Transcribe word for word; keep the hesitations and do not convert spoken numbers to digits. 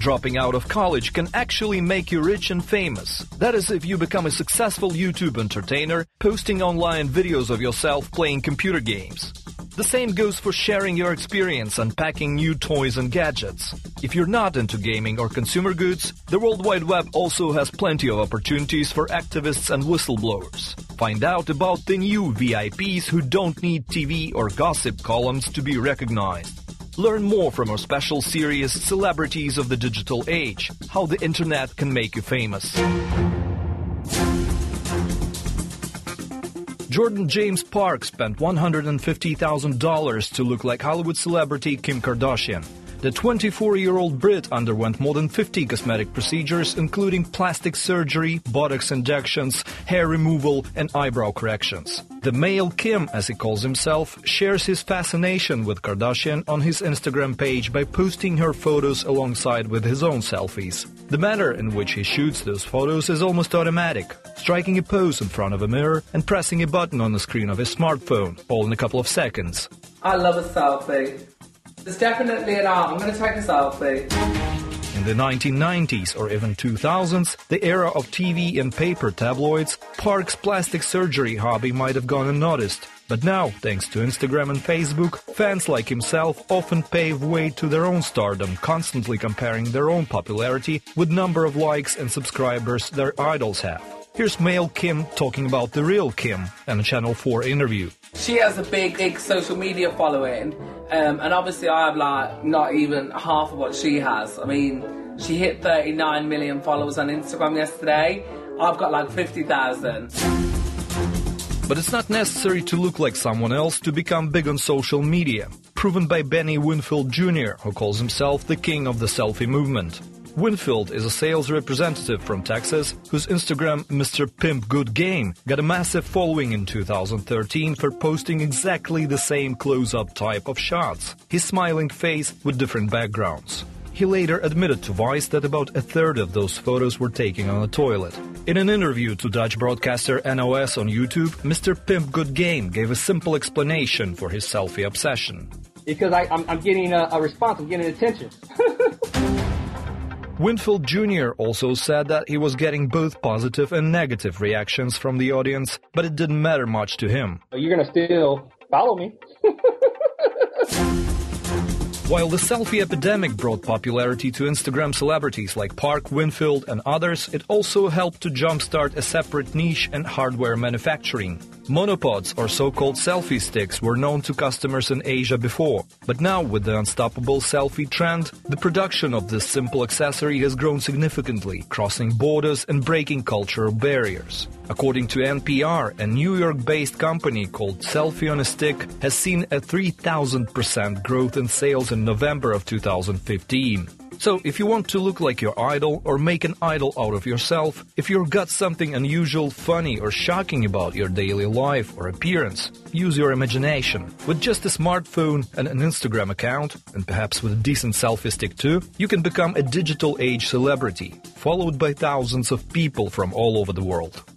dropping out of college can actually make you rich and famous. That is, if you become a successful YouTube entertainer, posting online videos of yourself playing computer games. The same goes for sharing your experience unpacking new toys and gadgets. If you're not into gaming or consumer goods, the World Wide Web also has plenty of opportunities for activists and whistleblowers. Find out about the new V I Ps who don't need T V or gossip columns to be recognized. Learn more from our special series Celebrities of the Digital Age, how the internet can make you famous. Jordan James Park spent one hundred fifty thousand dollars to look like Hollywood celebrity Kim Kardashian. The twenty-four-year-old Brit underwent more than fifty cosmetic procedures, including plastic surgery, Botox injections, hair removal, and eyebrow corrections. The male Kim, as he calls himself, shares his fascination with Kardashian on his Instagram page by posting her photos alongside with his own selfies. The manner in which he shoots those photos is almost automatic, striking a pose in front of a mirror and pressing a button on the screen of his smartphone, all in a couple of seconds. I love a selfie. It's definitely an art. I'm going to take a selfie. In the nineteen nineties or even two thousands, the era of T V and paper tabloids, Park's plastic surgery hobby might have gone unnoticed. But now, thanks to Instagram and Facebook, fans like himself often pave way to their own stardom, constantly comparing their own popularity with number of likes and subscribers their idols have. Here's male Kim talking about the real Kim in a Channel four interview. She has a big, big social media following, um, and obviously I have like not even half of what she has. I mean, she hit thirty-nine million followers on Instagram yesterday. I've got like fifty thousand. But it's not necessary to look like someone else to become big on social media, proven by Benny Winfield Junior, who calls himself the king of the selfie movement. Winfield is a sales representative from Texas whose Instagram Mister Pimp Good Game got a massive following in two thousand thirteen for posting exactly the same close-up type of shots, his smiling face with different backgrounds. He later admitted to Vice that about a third of those photos were taken on a toilet. In an interview to Dutch broadcaster N O S on YouTube, Mister Pimp Good Game gave a simple explanation for his selfie obsession. Because I, I'm, I'm getting a, a response, I'm getting attention. Winfield Junior also said that he was getting both positive and negative reactions from the audience, but it didn't matter much to him. You're going to still follow me. While the selfie epidemic brought popularity to Instagram celebrities like Park, Winfield, and others, it also helped to jumpstart a separate niche in hardware manufacturing. Monopods, or so-called selfie sticks, were known to customers in Asia before. But now, with the unstoppable selfie trend, the production of this simple accessory has grown significantly, crossing borders and breaking cultural barriers. According to N P R, a New York-based company called Selfie on a Stick has seen a three thousand percent growth in sales in November of two thousand fifteen. So, if you want to look like your idol or make an idol out of yourself, if you've got something unusual, funny, or shocking about your daily life or appearance, use your imagination. With just a smartphone and an Instagram account, and perhaps with a decent selfie stick too, you can become a digital age celebrity, followed by thousands of people from all over the world.